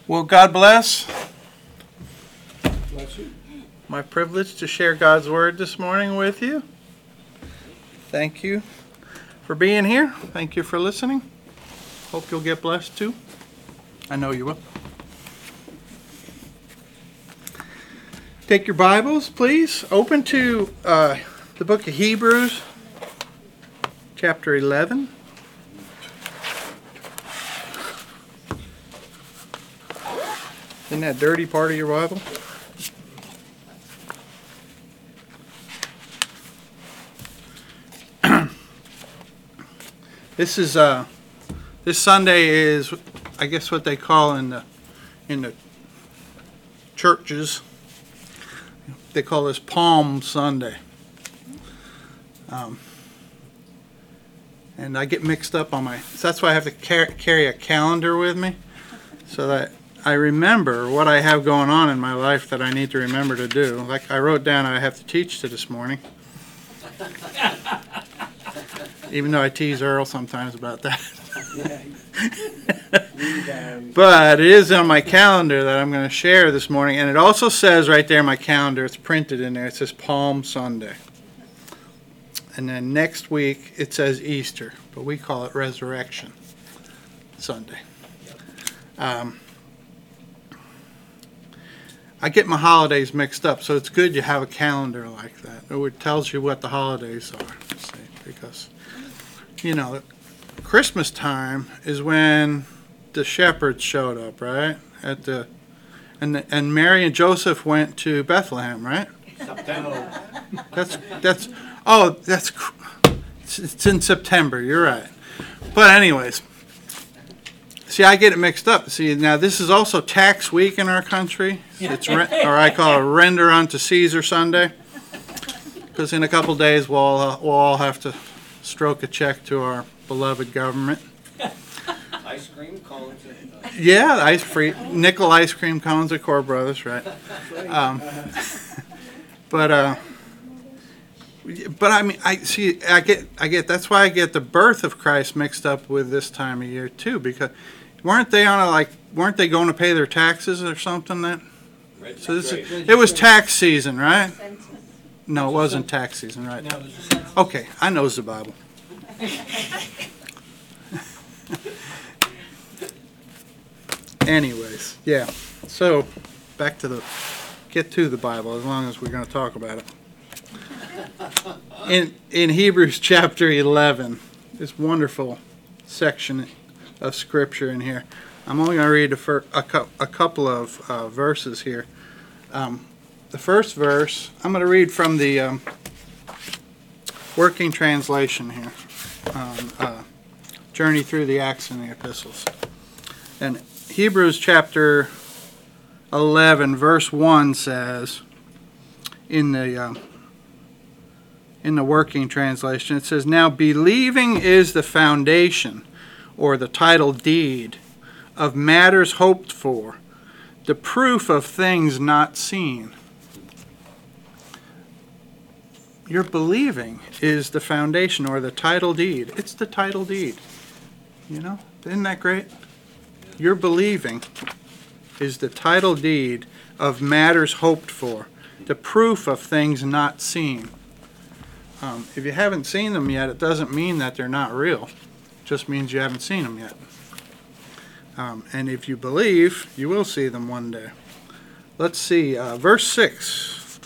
Well, God bless. Bless you. My privilege to share God's Word this morning with you. Thank you for being here. Thank you for listening. Hope you'll get blessed too. I know you will. Take your Bibles, please. Open to the book of Hebrews, chapter 11. In that dirty part of your Bible. This Sunday is, I guess, what they call in the churches. They call this Palm Sunday. And I get mixed up on so that's why I have to carry a calendar with me, so that I remember what I have going on in my life that I need to remember to do. Like I wrote down I have to teach to this morning. Even though I tease Earl sometimes about that. But it is on my calendar that I'm going to share this morning. And it also says right there in my calendar, it's printed in there, it says Palm Sunday. And then next week it says Easter, but we call it Resurrection Sunday. I get my holidays mixed up, so it's good you have a calendar like that. It tells you what the holidays are. See, because, Christmas time is when the shepherds showed up, right? And Mary and Joseph went to Bethlehem, right? September. It's in September. You're right. But anyways. See, I get it mixed up. See, now this is also tax week in our country. It's or I call it Render Unto Caesar Sunday, because in a couple days we'll all have to stroke a check to our beloved government. Ice cream cones. Yeah, nickel ice cream cones at Core Brothers, right? But I mean, I get. That's why I get the birth of Christ mixed up with this time of year too, because weren't they going to pay their taxes or something then? So it was tax season, right? No, it wasn't tax season, right? Okay, I knows the Bible. Anyways, yeah. So back to get to the Bible, as long as we're going to talk about it. In Hebrews chapter 11, this wonderful section of scripture in here. I'm only going to read a couple of verses here. The first verse, I'm going to read from the working translation here. Journey through the Acts and the Epistles. And Hebrews chapter 11, verse 1 says, in the working translation, it says, "Now believing is the foundation," or the title deed, "of matters hoped for, the proof of things not seen." Your believing is the foundation, or the title deed. It's the title deed. Isn't that great? Your believing is the title deed of matters hoped for, the proof of things not seen. If you haven't seen them yet, it doesn't mean that they're not real. It just means you haven't seen them yet. And if you believe, you will see them one day. Let's see, verse 6,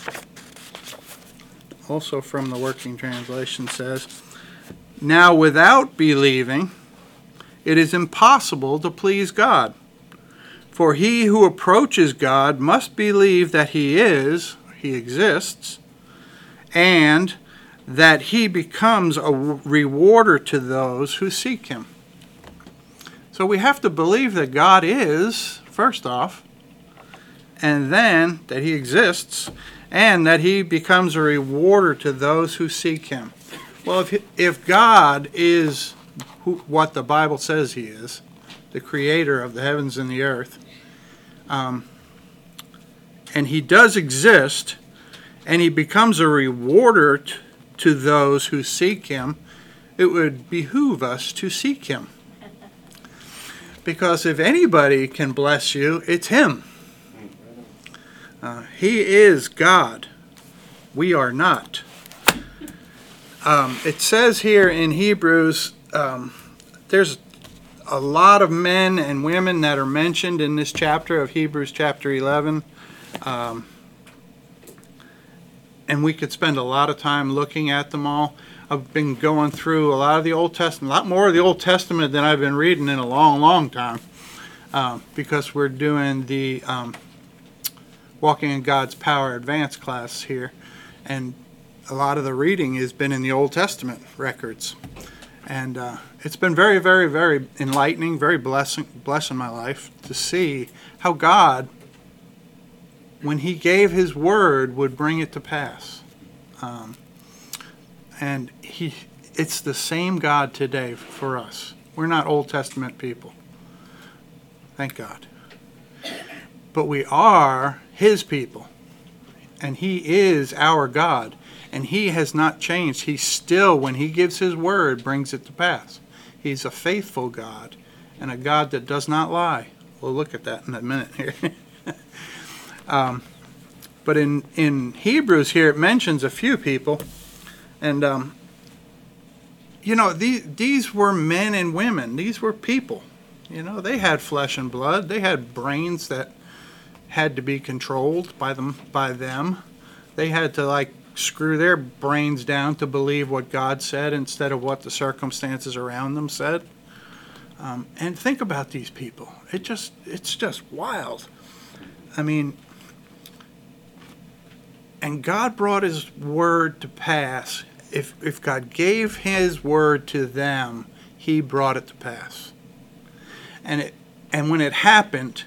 also from the working translation, says, "Now without believing, it is impossible to please God. For he who approaches God must believe that he exists, and that he becomes a rewarder to those who seek him." So we have to believe that God is, first off, and then that he exists, and that he becomes a rewarder to those who seek him. Well, if God is what the Bible says he is, the creator of the heavens and the earth, and he does exist, and he becomes a rewarder to those who seek him, it would behoove us to seek him. Because if anybody can bless you, it's him. He is God. We are not. It says here in Hebrews, there's a lot of men and women that are mentioned in this chapter of Hebrews chapter 11. And we could spend a lot of time looking at them all. I've been going through a lot of the Old Testament, a lot more of the Old Testament than I've been reading in a long, long time, because we're doing the Walking in God's Power advanced class here, and a lot of the reading has been in the Old Testament records, and it's been very, very, very enlightening, very blessing my life to see how God, when He gave His word, would bring it to pass. And it's the same God today for us. We're not Old Testament people. Thank God. But we are His people. And He is our God. And He has not changed. He still, when He gives His word, brings it to pass. He's a faithful God and a God that does not lie. We'll look at that in a minute here. But in Hebrews here, it mentions a few people. And, these were men and women. These were people. They had flesh and blood. They had brains that had to be controlled by them. They had to, screw their brains down to believe what God said instead of what the circumstances around them said. And think about these people. It's just wild. I mean, and God brought His word to pass. If God gave His word to them, He brought it to pass. And when it happened,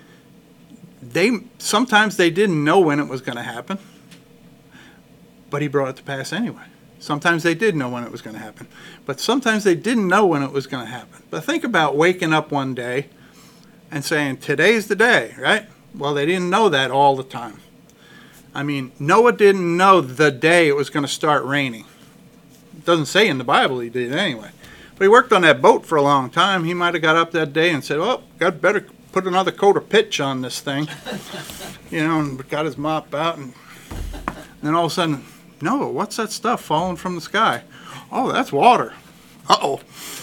sometimes they didn't know when it was going to happen, but He brought it to pass anyway. Sometimes they did know when it was going to happen, but sometimes they didn't know when it was going to happen. But think about waking up one day and saying, today's the day, right? Well, they didn't know that all the time. I mean, Noah didn't know the day it was going to start raining. It doesn't say in the Bible he did anyway. But he worked on that boat for a long time. He might have got up that day and said, well, God better put another coat of pitch on this thing. And got his mop out. And then all of a sudden, Noah, what's that stuff falling from the sky? Oh, that's water. Uh-oh.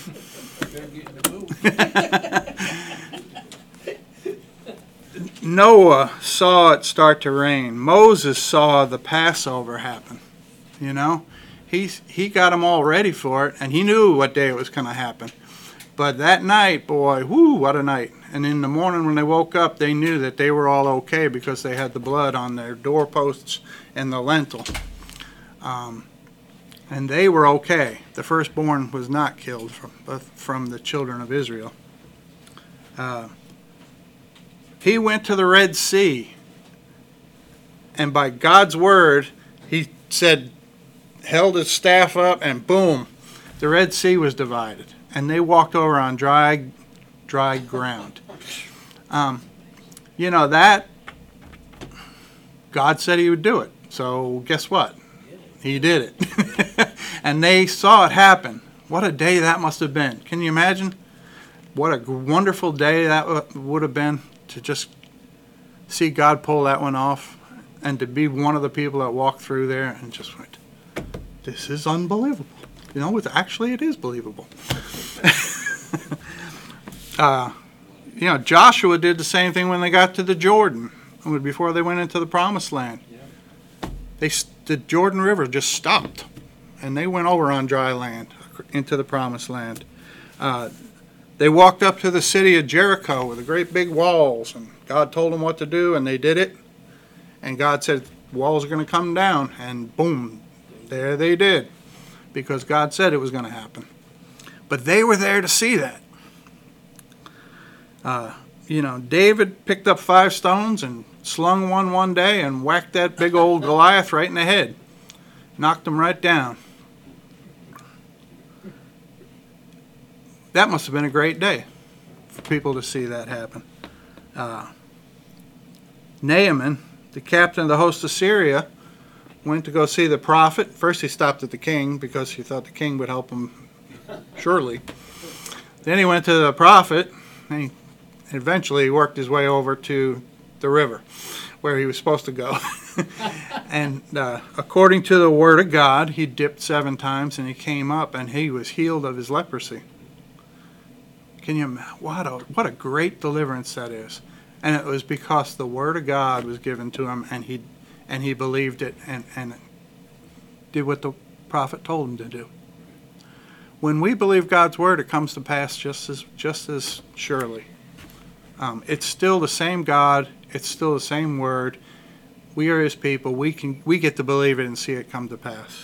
Noah saw it start to rain. Moses saw the Passover happen. He got them all ready for it, and he knew what day it was going to happen. But that night, boy, what a night. And in the morning when they woke up, they knew that they were all okay because they had the blood on their doorposts and the lintel. And they were okay. The firstborn was not killed from the children of Israel. He went to the Red Sea, and by God's word, He held his staff up, and boom, the Red Sea was divided, and they walked over on dry ground. That God said He would do it. So guess what? He did it. And they saw it happen. What a day that must have been. Can you imagine? What a wonderful day that would have been to just see God pull that one off, and to be one of the people that walked through there and just went, this is unbelievable. It is believable. Joshua did the same thing when they got to the Jordan, before they went into the Promised Land. The Jordan River just stopped, and they went over on dry land into the Promised Land. They walked up to the city of Jericho with the great big walls, and God told them what to do, and they did it. And God said, walls are going to come down, and boom, there they did, because God said it was going to happen. But they were there to see that. David picked up 5 stones and slung one day and whacked that big old Goliath right in the head. Knocked him right down. That must have been a great day for people to see that happen. Naaman, the captain of the host of Syria, went to go see the prophet. First he stopped at the king because he thought the king would help him surely. Then he went to the prophet, And eventually he worked his way over to the river where he was supposed to go. And according to the Word of God, he dipped 7 times and he came up and he was healed of his leprosy. Can you imagine? What a great deliverance that is. And it was because the Word of God was given to him and he believed it and did what the prophet told him to do. When we believe God's Word, it comes to pass just as surely. It's still the same God. It's still the same Word. We are His people. We get to believe it and see it come to pass.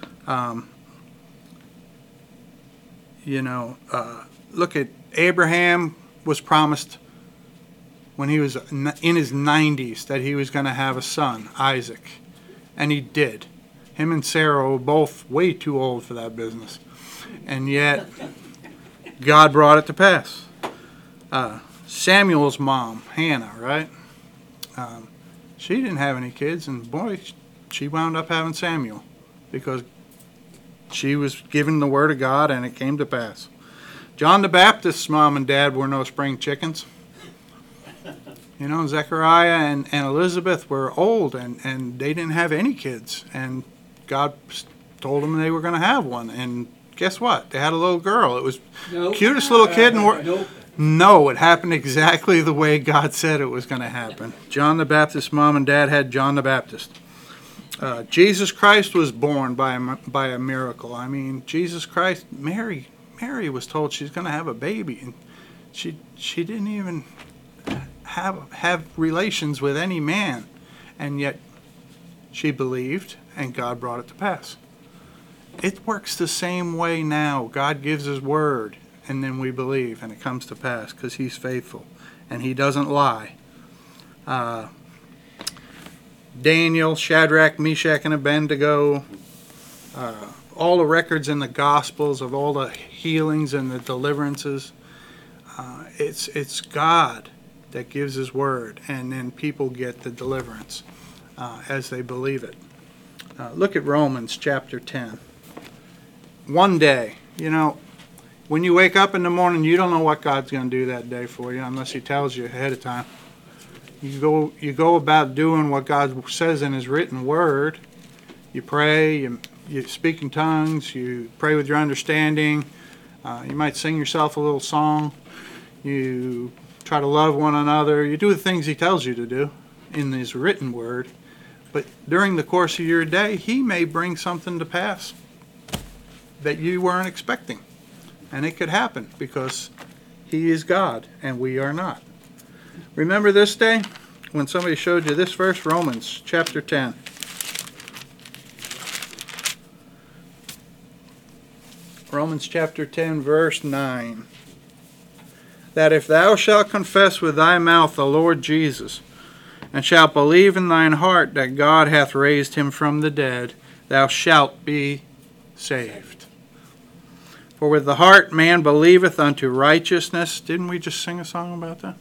Look at Abraham. Was promised when he was in his 90s that he was going to have a son, Isaac, and he did. Him and Sarah were both way too old for that business, and yet God brought it to pass. Samuel's mom, Hannah, right? She didn't have any kids, and boy, she wound up having Samuel because she was given the Word of God and it came to pass. John the Baptist's mom and dad were no spring chickens. Zechariah and Elizabeth were old and they didn't have any kids, and God told them they were going to have one, and guess what? They had a little girl. It was cutest little kid. No, it happened exactly the way God said it was going to happen. John the Baptist's mom and dad had John the Baptist. Jesus Christ was born by a miracle. I mean, Jesus Christ, Mary was told she's going to have a baby, and she didn't even have relations with any man, and yet she believed, and God brought it to pass. It works the same way now. God gives His Word, and then we believe, and it comes to pass because He's faithful, and He doesn't lie. Daniel, Shadrach, Meshach, and Abednego, all the records in the Gospels of all the healings and the deliverances, it's God that gives His Word, and then people get the deliverance as they believe it. Look at Romans chapter 10. One day, when you wake up in the morning, you don't know what God's going to do that day for you unless He tells you ahead of time. You go about doing what God says in His written Word. You pray, you speak in tongues, you pray with your understanding. You might sing yourself a little song. You try to love one another. You do the things He tells you to do in His written Word. But during the course of your day, He may bring something to pass that you weren't expecting. And it could happen because He is God and we are not. Remember this day when somebody showed you this verse, Romans chapter 10. Romans chapter 10, verse 9. That if thou shalt confess with thy mouth the Lord Jesus, and shalt believe in thine heart that God hath raised Him from the dead, thou shalt be saved. For with the heart man believeth unto righteousness. Didn't we just sing a song about that?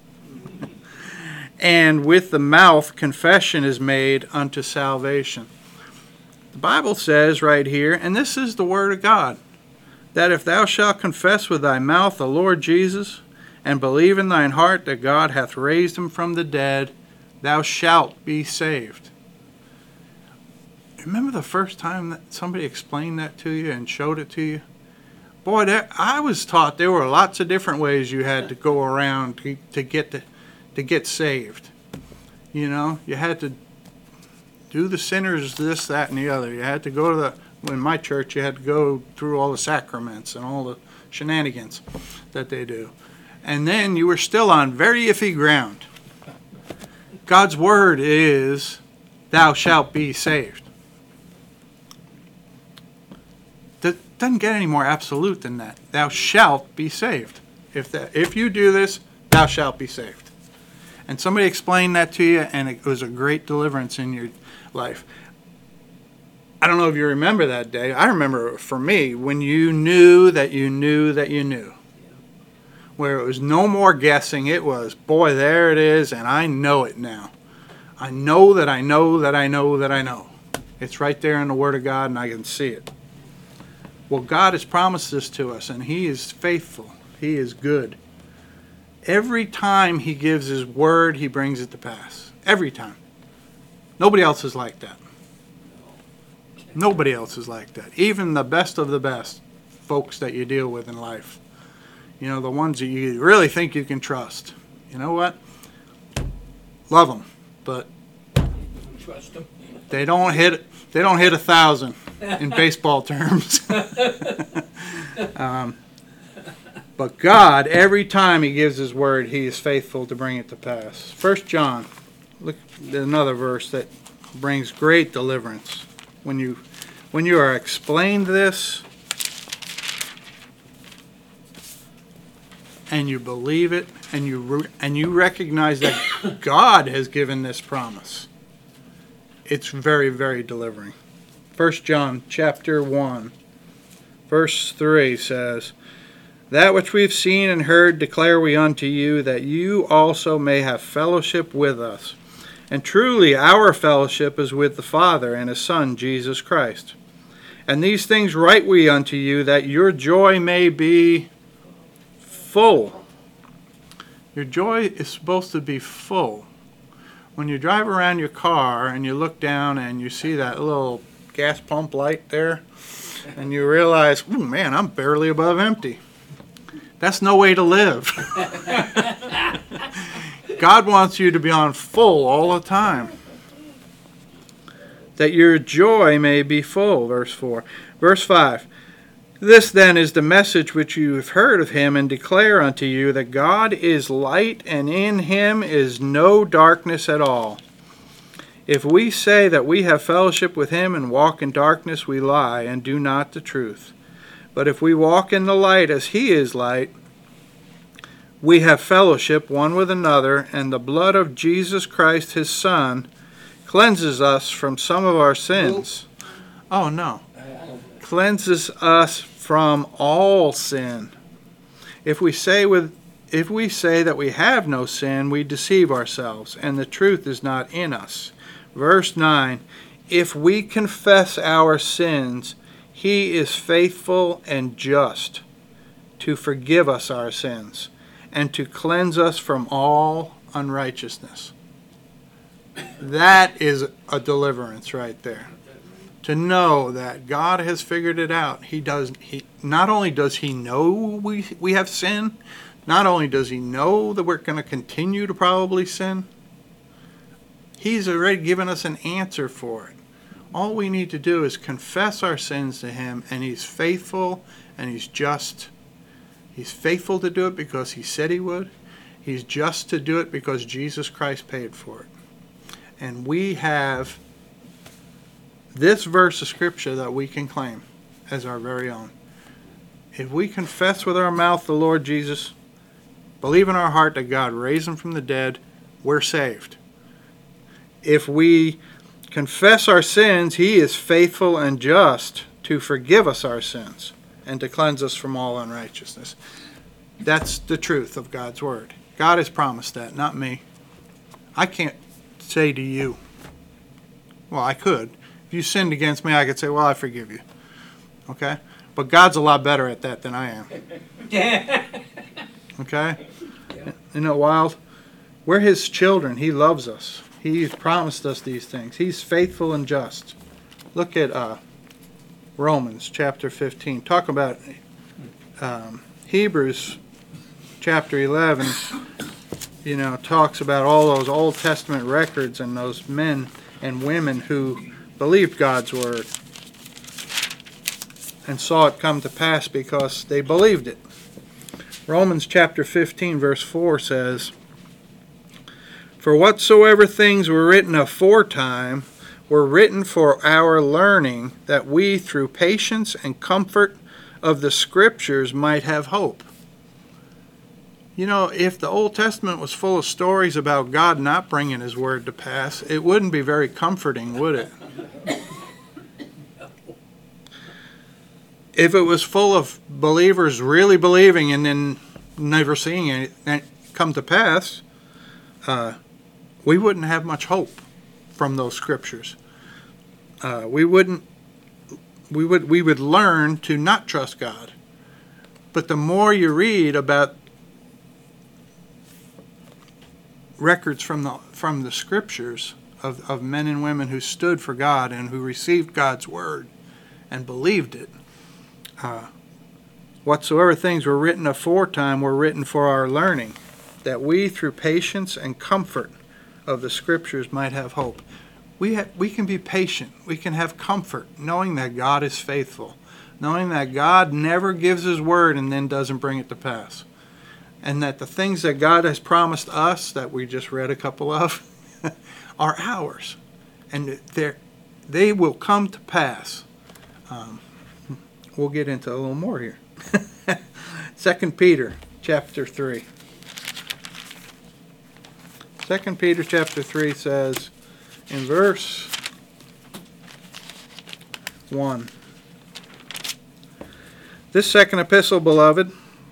And with the mouth confession is made unto salvation. The Bible says right here, and this is the Word of God, that if thou shalt confess with thy mouth the Lord Jesus, and believe in thine heart that God hath raised Him from the dead, thou shalt be saved. Remember the first time that somebody explained that to you and showed it to you? Boy, I was taught there were lots of different ways you had to go around to get saved. You had to do the sinners this, that, and the other. You had to go to in my church, you had to go through all the sacraments and all the shenanigans that they do. And then you were still on very iffy ground. God's Word is, thou shalt be saved. Doesn't get any more absolute than that. Thou shalt be saved. If you do this, thou shalt be saved. And somebody explained that to you, and it was a great deliverance in your life. I don't know if you remember that day. I remember for me, when you knew that you knew that you knew. Where it was no more guessing. It was, boy, there it is, and I know it now. I know that I know that I know that I know. It's right there in the Word of God, and I can see it. Well, God has promised this to us, and He is faithful. He is good. Every time he gives his word, he brings it to pass. Every time. Nobody else is like that. Nobody else is like that. Even the best of the best folks that you deal with in life. You know, the ones that you really think you can trust. You know what? Love them, but Trust them. they don't hit 1,000 in baseball terms. But God, every time he gives his word, he is faithful to bring it to pass. 1 John, look at another verse that brings great deliverance. When you are explained this and you believe it and you recognize that God has given this promise, it's very, very delivering. 1 John chapter 1, verse 3 says, "That which we've seen and heard declare we unto you, that you also may have fellowship with us. And truly our fellowship is with the Father and his Son, Jesus Christ. And these things write we unto you, that your joy may be full." Your joy is supposed to be full. When you drive around your car and you look down and you see that little gas pump light there, and you realize, oh man, I'm barely above empty. That's no way to live. God wants you to be on full all the time. That your joy may be full, verse 4. Verse 5. "This then is the message which you have heard of him, and declare unto you, that God is light, and in him is no darkness at all. If we say that we have fellowship with him and walk in darkness, we lie, and do not the truth. But if we walk in the light as he is light, we have fellowship one with another, and the blood of Jesus Christ his Son cleanses us from some of our sins." Oh no. Cleanses us from all sin. If we say that we have no sin, we deceive ourselves, and the truth is not in us. Verse 9, "If we confess our sins, he is faithful and just to forgive us our sins and to cleanse us from all unrighteousness." That is a deliverance right there. To know that God has figured it out. He not only does he know we have sin, not only does he know that we're going to continue to probably sin, he's already given us an answer for it. All we need to do is confess our sins to him, and he's faithful and he's just. He's faithful to do it because he said he would. He's just to do it because Jesus Christ paid for it. And we have this verse of Scripture that we can claim as our very own. If we confess with our mouth the Lord Jesus, believe in our heart that God raised him from the dead, we're saved. If we confess our sins, he is faithful and just to forgive us our sins and to cleanse us from all unrighteousness. That's the truth of God's word. God has promised that, not me. I can't say to you, well, I could. If you sinned against me, I could say, well, I forgive you. Okay? But God's a lot better at that than I am. Okay? Isn't it wild? We're his children. He loves us. He's promised us these things. He's faithful and just. Look at Romans chapter 15. Talk about Hebrews chapter 11. Talks about all those Old Testament records and those men and women who believed God's word and saw it come to pass because they believed it. Romans chapter 15 verse 4 says, "For whatsoever things were written aforetime were written for our learning, that we through patience and comfort of the Scriptures might have hope." If the Old Testament was full of stories about God not bringing his word to pass, it wouldn't be very comforting, would it? If it was full of believers really believing and then never seeing it come to pass, we wouldn't have much hope from those scriptures. We would learn to not trust God. But the more you read about records from the scriptures of men and women who stood for God and who received God's word and believed it. Whatsoever things were written aforetime were written for our learning, that we through patience and comfort of the scriptures might have hope. We can be patient. We can have comfort knowing that God is faithful, knowing that God never gives his word and then doesn't bring it to pass. And that the things that God has promised us, that we just read a couple of, are ours. And they will come to pass. We'll get into a little more here. 2 Peter chapter 3. 2 Peter chapter 3 says in verse 1, "This second epistle, beloved,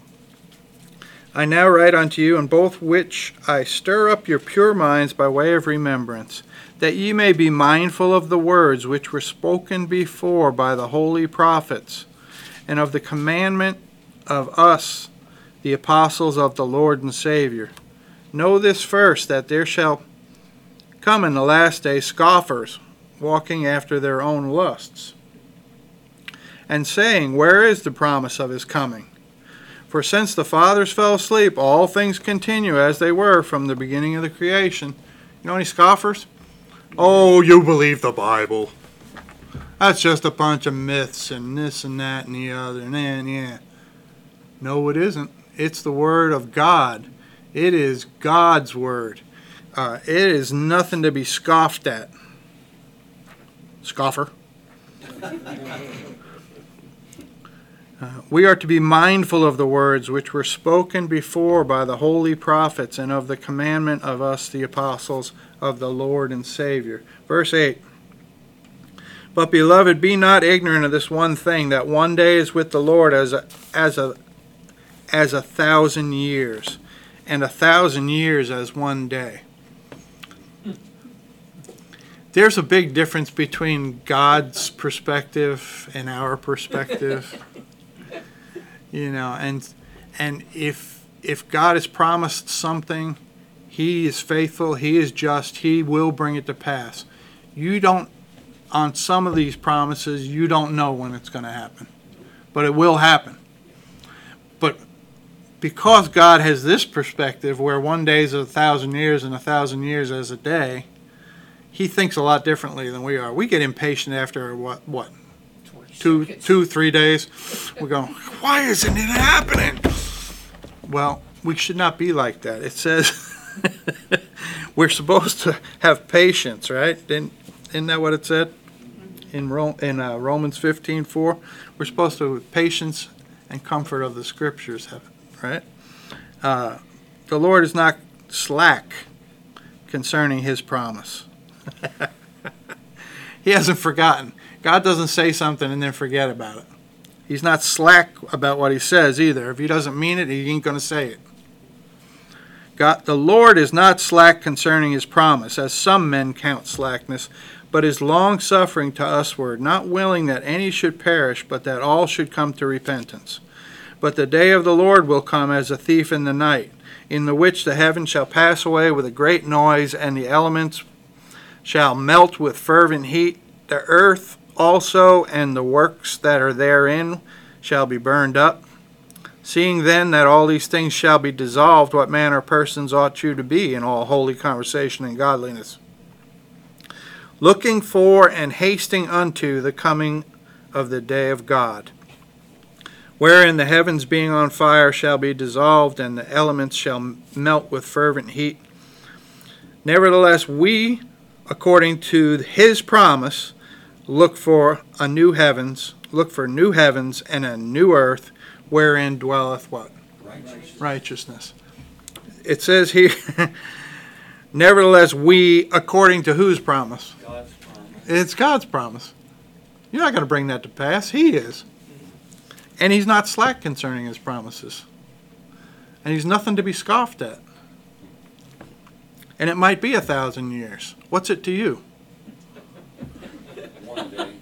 I now write unto you, in both which I stir up your pure minds by way of remembrance, that ye may be mindful of the words which were spoken before by the holy prophets, and of the commandment of us, the apostles of the Lord and Savior. Know this first, that there shall come in the last day scoffers, walking after their own lusts, and saying, Where is the promise of his coming? For since the fathers fell asleep, all things continue as they were from the beginning of the creation." You know any scoffers? "Oh, you believe the Bible. That's just a bunch of myths and this and that and the other and then, yeah." No, it isn't. It's the word of God. It is God's word. It is nothing to be scoffed at. Scoffer. We are to be mindful of the words which were spoken before by the holy prophets, and of the commandment of us, the apostles of the Lord and Savior. Verse 8. "But, beloved, be not ignorant of this one thing, that one day is with the Lord as a 1,000 years, and 1,000 years as one day." There's a big difference between God's perspective and our perspective. You know, and if God has promised something, he is faithful, he is just, he will bring it to pass. You don't, on some of these promises, you don't know when it's going to happen, but it will happen. But because God has this perspective where one day is 1,000 years and 1,000 years as a day, he thinks a lot differently than we are. We get impatient after what? 2-3 days. We're going, why isn't it happening? Well, we should not be like that. It says we're supposed to have patience, right? Isn't that what it said in Romans 15:4? We're supposed to have patience and comfort of the scriptures, right? The Lord is not slack concerning his promise. He hasn't forgotten. God doesn't say something and then forget about it. He's not slack about what he says either. If he doesn't mean it, he ain't going to say it. The Lord is not slack concerning his promise, as some men count slackness, but is long-suffering to usward, not willing that any should perish, but that all should come to repentance. But the day of the Lord will come as a thief in the night, in the which the heavens shall pass away with a great noise, and the elements shall melt with fervent heat. The earth also and the works that are therein shall be burned up. Seeing then that all these things shall be dissolved, what manner of persons ought you to be in all holy conversation and godliness, looking for and hasting unto the coming of the day of God, wherein the heavens being on fire shall be dissolved, and the elements shall melt with fervent heat. Nevertheless, we, according to his promise, look for new heavens and a new earth, wherein dwelleth what? Righteousness. It says here, nevertheless, we, according to whose promise? God's promise. It's God's promise. You're not going to bring that to pass. He is. And he's not slack concerning his promises. And he's nothing to be scoffed at. And it might be 1,000 years. What's it to you? One day.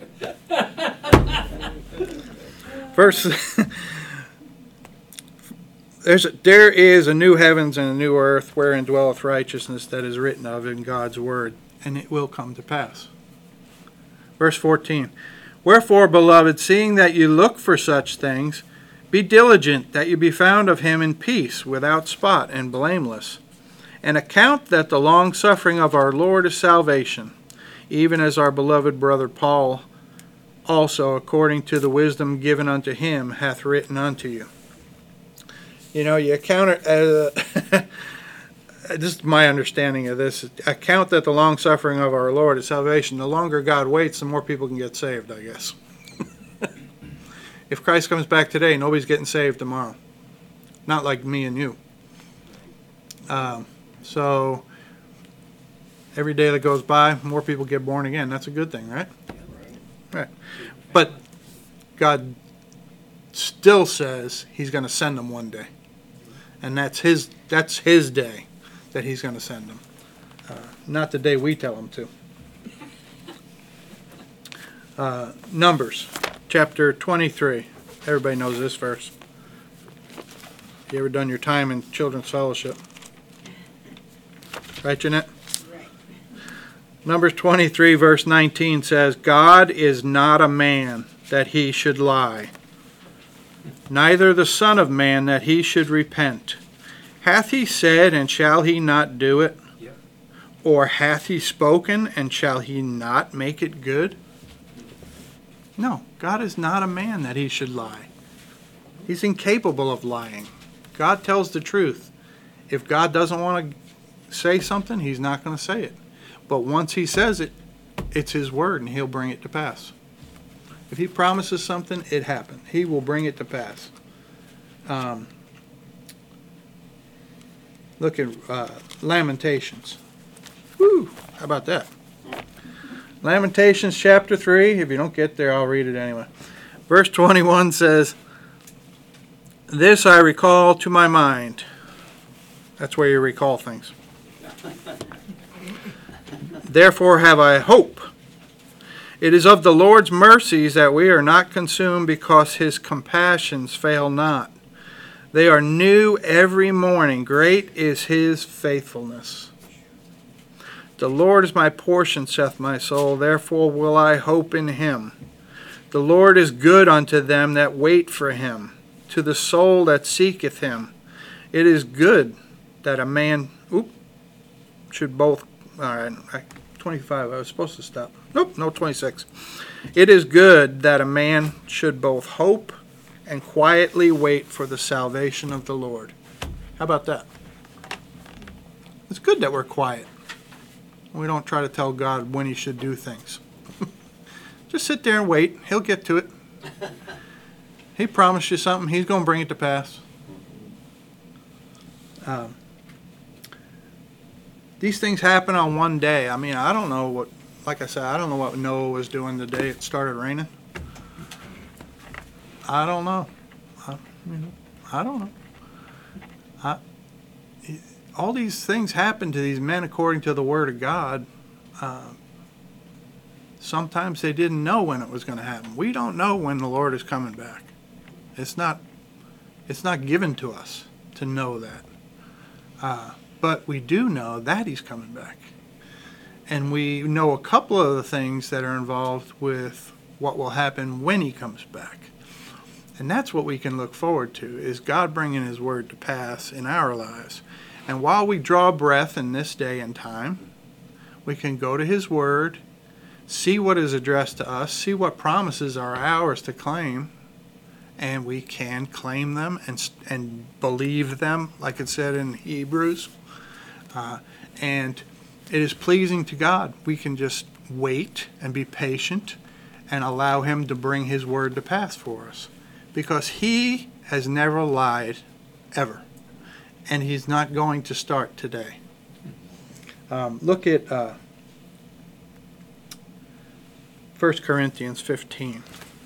there is a new heavens and a new earth wherein dwelleth righteousness, that is written of in God's word, and it will come to pass. Verse 14. Wherefore, beloved, seeing that you look for such things, be diligent that you be found of him in peace, without spot and blameless. And account that the long suffering of our Lord is salvation, even as our beloved brother Paul also, according to the wisdom given unto him, hath written unto you. You know, you account it as this is my understanding of this. Account that the long suffering of our Lord is salvation. The longer God waits, the more people can get saved, I guess. If Christ comes back today, nobody's getting saved tomorrow. Not like me and you. So every day that goes by, more people get born again. That's a good thing, right? Right. But God still says he's going to send them one day. And that's his day that he's going to send them. Not the day we tell him to. Numbers, chapter 23. Everybody knows this verse. You ever done your time in children's fellowship? Right, Jeanette? Right. Numbers 23, verse 19 says, God is not a man that he should lie, neither the Son of Man that he should repent. Hath he said, and shall he not do it? Yep. Or hath he spoken, and shall he not make it good? No, God is not a man that he should lie. He's incapable of lying. God tells the truth. If God doesn't want to say something, he's not going to say it. But once he says it, it's his word, and he'll bring it to pass. If he promises something, it happened. He will bring it to pass. Look at Lamentations. Woo! How about that? Lamentations chapter 3. If you don't get there, I'll read it anyway. Verse 21 says, This I recall to my mind. That's where you recall things. Therefore have I hope. It is of the Lord's mercies that we are not consumed, because his compassions fail not. They are new every morning. Great is his faithfulness. The Lord is my portion, saith my soul. Therefore will I hope in him. The Lord is good unto them that wait for him, to the soul that seeketh him. It is good that a man should both. All right, 25. I was supposed to stop. Nope, no, 26. It is good that a man should both hope and quietly wait for the salvation of the Lord. How about that? It's good that we're quiet. We don't try to tell God when he should do things. Just sit there and wait. He'll get to it. He promised you something. He's going to bring it to pass. These things happen on one day. I mean, I don't know what, like I said, I don't know what Noah was doing the day it started raining. I don't know. I don't know. All these things happen to these men according to the Word of God. Sometimes they didn't know when it was going to happen. We don't know when the Lord is coming back. It's not given to us to know that. But we do know that he's coming back. And we know a couple of the things that are involved with what will happen when he comes back. And that's what we can look forward to, is God bringing his word to pass in our lives. And while we draw breath in this day and time, we can go to his word, see what is addressed to us, see what promises are ours to claim, and we can claim them and believe them, like it said in Hebrews. And it is pleasing to God. We can just wait and be patient and allow him to bring his word to pass for us. Because he has never lied, ever. And he's not going to start today. Look at 1 Corinthians 15.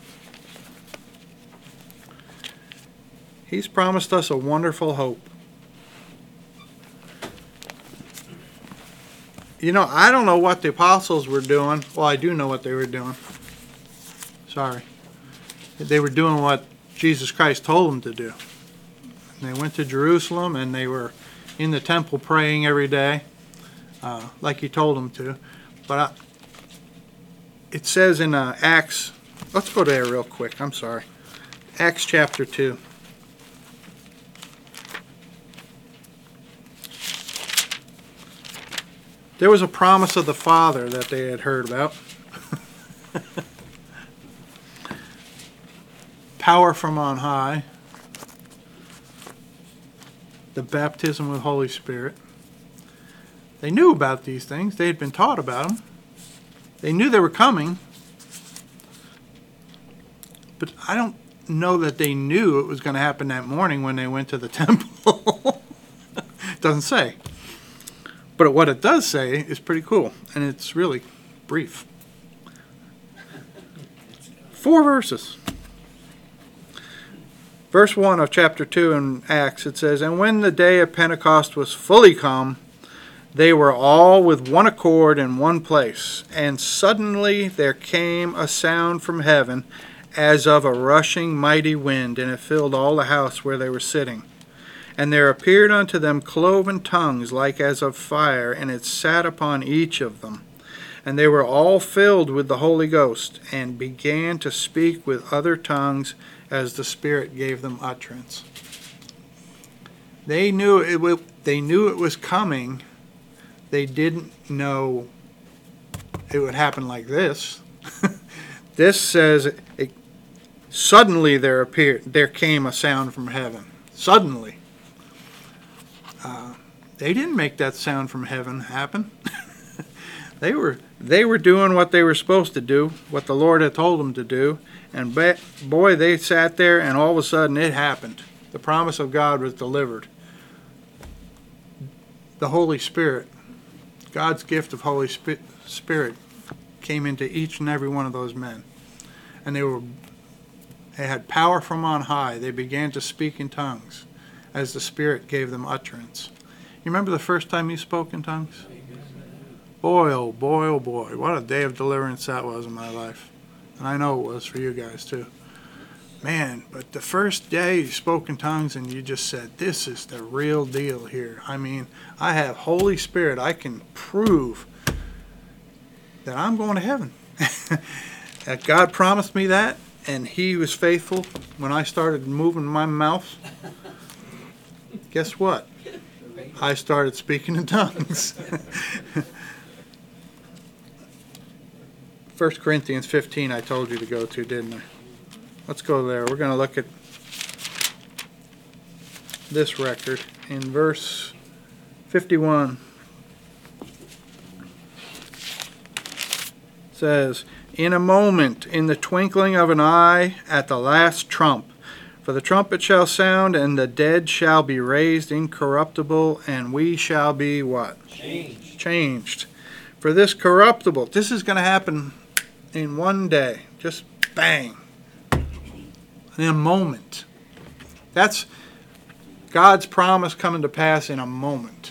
He's promised us a wonderful hope. You know, I don't know what the apostles were doing. Well, I do know what they were doing. Sorry. They were doing what Jesus Christ told them to do. And they went to Jerusalem, and they were in the temple praying every day, like he told them to. But it says in Acts, let's go there real quick, I'm sorry. Acts chapter 2. There was a promise of the Father that they had heard about. Power from on high. The baptism with Holy Spirit. They knew about these things. They had been taught about them. They knew they were coming. But I don't know that they knew it was going to happen that morning when they went to the temple. It doesn't say. But what it does say is pretty cool, and it's really brief. 4 verses. Verse 1 of chapter 2 in Acts, it says, "And when the day of Pentecost was fully come, they were all with one accord in one place. And suddenly there came a sound from heaven as of a rushing mighty wind, and it filled all the house where they were sitting. And there appeared unto them cloven tongues like as of fire, and it sat upon each of them. And they were all filled with the Holy Ghost, and began to speak with other tongues as the Spirit gave them utterance." They knew it was coming. They didn't know it would happen like this. This says, suddenly there came a sound from heaven. Suddenly. They didn't make that sound from heaven happen. They were doing what they were supposed to do, what the Lord had told them to do, and boy, they sat there, and all of a sudden it happened. The promise of God was delivered. The Holy Spirit, God's gift of Holy Spirit, came into each and every one of those men, and they had power from on high. They began to speak in tongues as the Spirit gave them utterance. You remember the first time you spoke in tongues? Boy, oh boy, oh boy, what a day of deliverance that was in my life. And I know it was for you guys too. Man, but the first day you spoke in tongues and you just said, this is the real deal here. I mean, I have Holy Spirit. I can prove that I'm going to heaven. That God promised me that, and He was faithful when I started moving my mouth. Guess what? I started speaking in tongues. 1 Corinthians 15 I told you to go to, didn't I? Let's go there. We're going to look at this record in verse 51. It says, "In a moment, in the twinkling of an eye, at the last trump, for the trumpet shall sound, and the dead shall be raised incorruptible, and we shall be" what? Changed. For this corruptible, this is going to happen in one day. Just bang. In a moment. That's God's promise coming to pass in a moment.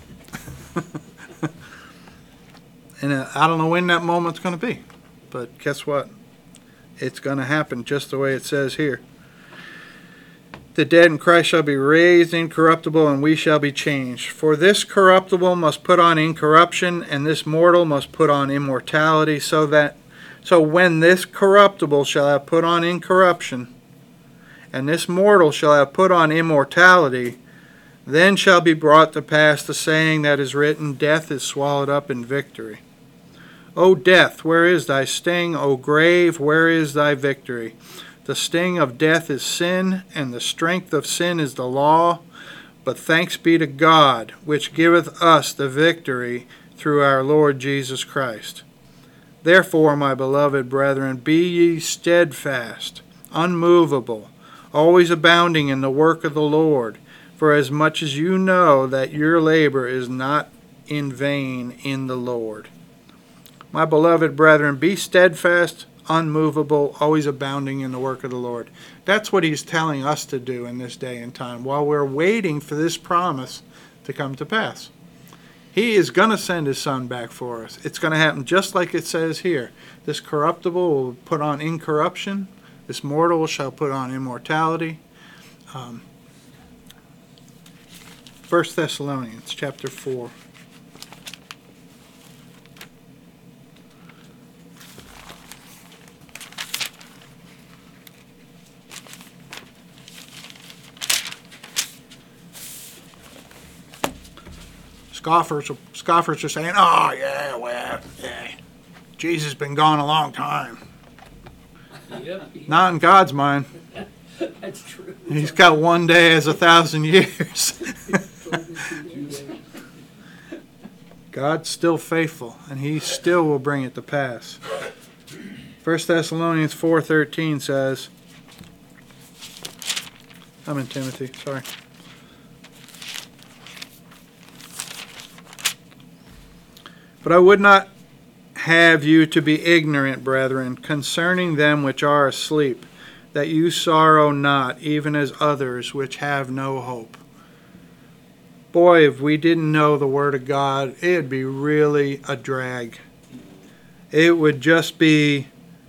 And I don't know when that moment's going to be. But guess what? It's going to happen just the way it says here. "The dead in Christ shall be raised incorruptible, and we shall be changed. For this corruptible must put on incorruption, and this mortal must put on immortality, so when this corruptible shall have put on incorruption, and this mortal shall have put on immortality, then shall be brought to pass the saying that is written, Death is swallowed up in victory. O death, where is thy sting? O grave, where is thy victory? The sting of death is sin, and the strength of sin is the law. But thanks be to God, which giveth us the victory through our Lord Jesus Christ. Therefore, my beloved brethren, be ye steadfast, unmovable, always abounding in the work of the Lord, for as much as you know that your labor is not in vain in the Lord. My beloved brethren, be steadfast, unmovable, always abounding in the work of the Lord. That's what He's telling us to do in this day and time, while we're waiting for this promise to come to pass. He is going to send His Son back for us. It's going to happen just like it says here. This corruptible will put on incorruption. This mortal shall put on immortality. 1 Thessalonians chapter 4. Scoffers are saying, oh, yeah, well, yeah, Jesus has been gone a long time. Yep, Not in God's mind. that's true. He's got one day as 1,000 years. God's still faithful, and he still will bring it to pass. 1 Thessalonians 4:13 says, I'm in Timothy, sorry. But I would not have you to be ignorant, brethren, concerning them which are asleep, that you sorrow not, even as others which have no hope. Boy, if we didn't know the Word of God, it'd be really a drag. It would just be,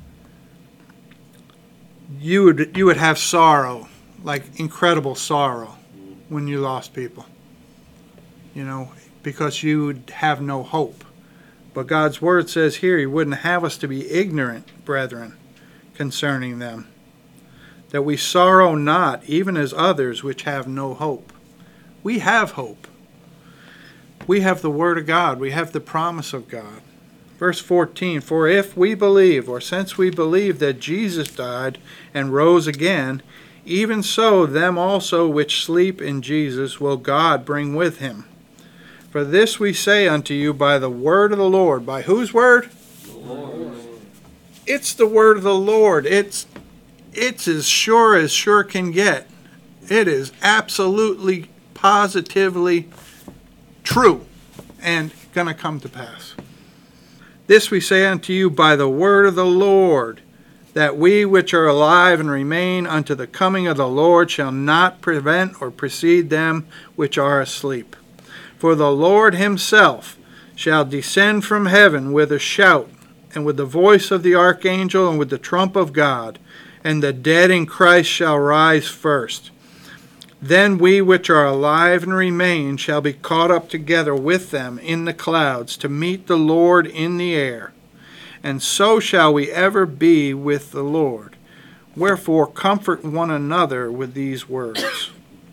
you would have sorrow, like incredible sorrow, when you lost people. You know, because you would have no hope. But God's Word says here, he wouldn't have us to be ignorant, brethren, concerning them, that we sorrow not, even as others which have no hope. We have hope. We have the Word of God. We have the promise of God. Verse 14, for if we believe, or since we believe that Jesus died and rose again, even so them also which sleep in Jesus will God bring with him. For this we say unto you by the word of the Lord. By whose word? The Lord. It's the word of the Lord. It's as sure can get. It is absolutely, positively true and going to come to pass. This we say unto you by the word of the Lord, that we which are alive and remain unto the coming of the Lord shall not prevent or precede them which are asleep. For the Lord himself shall descend from heaven with a shout, and with the voice of the archangel, and with the trump of God, and the dead in Christ shall rise first. Then we which are alive and remain shall be caught up together with them in the clouds to meet the Lord in the air. And so shall we ever be with the Lord. Wherefore comfort one another with these words.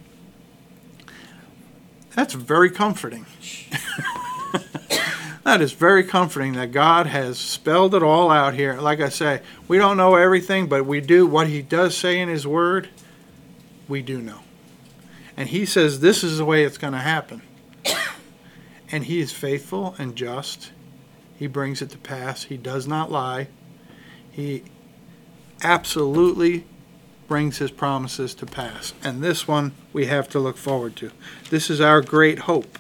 That's very comforting. That is very comforting that God has spelled it all out here. Like I say, we don't know everything, but we do what he does say in his word, we do know. And he says this is the way it's going to happen. And he is faithful and just. He brings it to pass. He does not lie. He absolutely brings his promises to pass. And this one we have to look forward to. This is our great hope.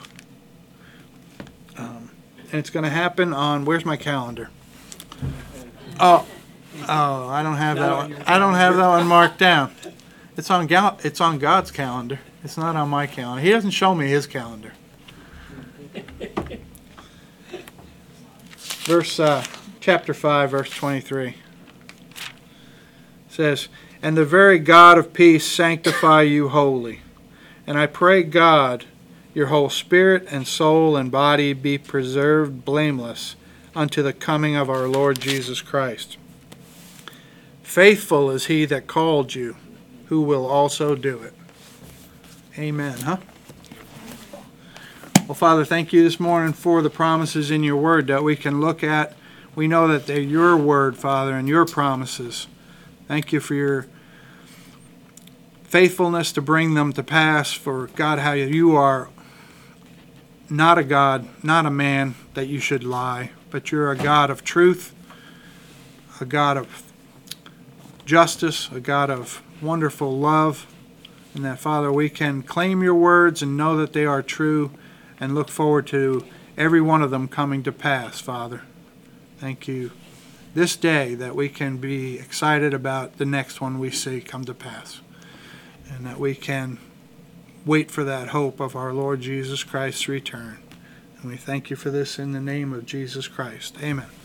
And it's going to happen on, where's my calendar? Oh, I don't have that one. I don't have that one marked down. It's on God's calendar. It's not on my calendar. He doesn't show me his calendar. Chapter 5, verse 23 says, and the very God of peace sanctify you wholly. And I pray God, your whole spirit and soul and body be preserved blameless unto the coming of our Lord Jesus Christ. Faithful is he that called you, who will also do it. Amen, huh? Well, Father, thank you this morning for the promises in your word that we can look at. We know that they're your word, Father, and your promises. Thank you for your faithfulness to bring them to pass. For, God, how you are not a God, not a man that you should lie, but you're a God of truth, a God of justice, a God of wonderful love. And that, Father, we can claim your words and know that they are true and look forward to every one of them coming to pass, Father. Thank you this day that we can be excited about the next one we see come to pass. And that we can wait for that hope of our Lord Jesus Christ's return. And we thank you for this in the name of Jesus Christ. Amen.